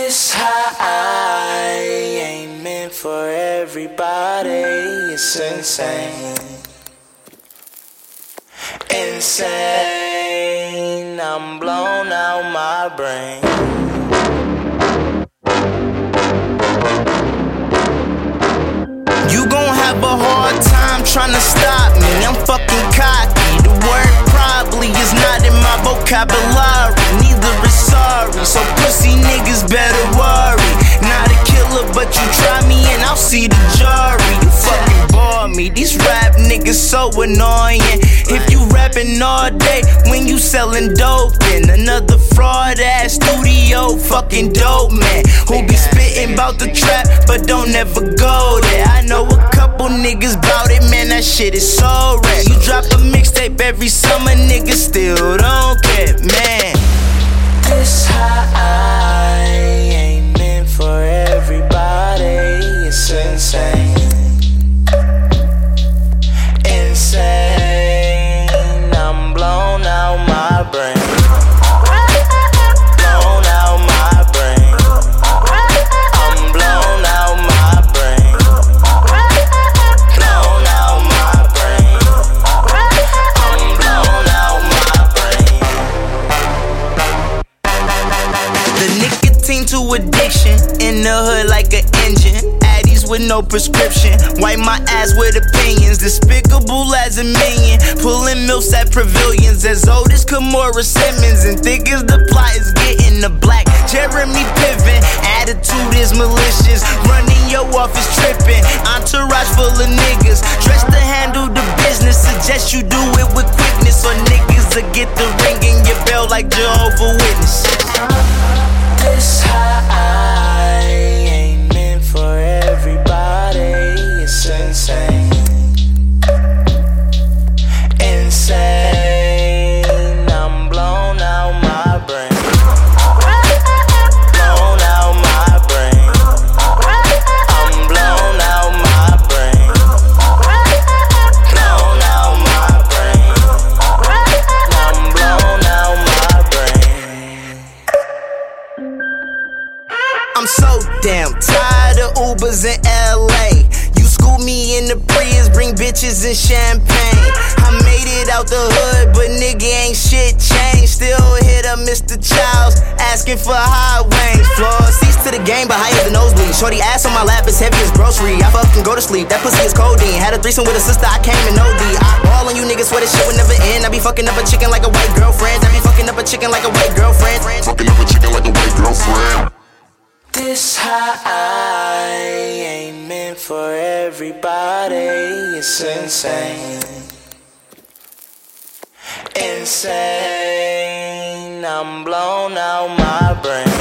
This high ain't meant for everybody. It's insane. Insane. I'm blown out my brain. You gon' have a hard time tryna stop me. I'm fucking cocky. The word probably is not in my vocabulary. Neither is sorry. So pussy niggas better worry. Not a killer, but you try me and I'll see the jury. You fucking bore me. These rap niggas so annoying. If you rapping all day when you selling dope, then another fraud ass studio fucking dope man who be spitting bout the trap but don't ever go there. I know a couple niggas bout it, man, that shit is so rare. You drop a mixtape every summer, niggas still don't care, man. This high ain't meant for everybody. It's insane. Insane. I'm blown out my brain. Blown out my brain. I'm blown out my brain. Blown out my brain. I'm blown out my brain. The nicotine to addiction in the hood like an engine. Addies with no prescription. Wipe my ass with opinions. Despicable as a million. Pulling milfs at pavilions. As old as Kimora Simmons. And thick as the plot is getting the black. Jeremy Piven. Attitude is malicious. Running your office tripping. Entourage full of niggas. Dressed to handle the business. Suggest you do it with quickness. Or niggas will get the ring in your bell like Jehovah's Witnesses. This high ain't meant for everybody. It's insane. Insane. I'm blown out my brain. Blown out my brain. I'm blown out my brain. Blown out my brain. I'm blown out my brain. I'm so damn tired of Ubers in LA. You school me in the Prius, bring bitches and champagne. I made it out the hood, but nigga ain't shit changed. Still hit up Mr. Childs, asking for high wings. Floor seats to the game, but higher than nosebleed. Shorty ass on my lap is heavy as grocery. I fucking go to sleep, that pussy is codeine. Had a threesome with a sister, I came in OD. I ball on you niggas, swear this shit would never end. I be fucking up a chicken like a white girlfriend. I be fucking up a chicken like a white girlfriend. Fucking up a chicken like a white girlfriend. This high ain't meant for everybody. It's insane. Insane. I'm blown out my brain.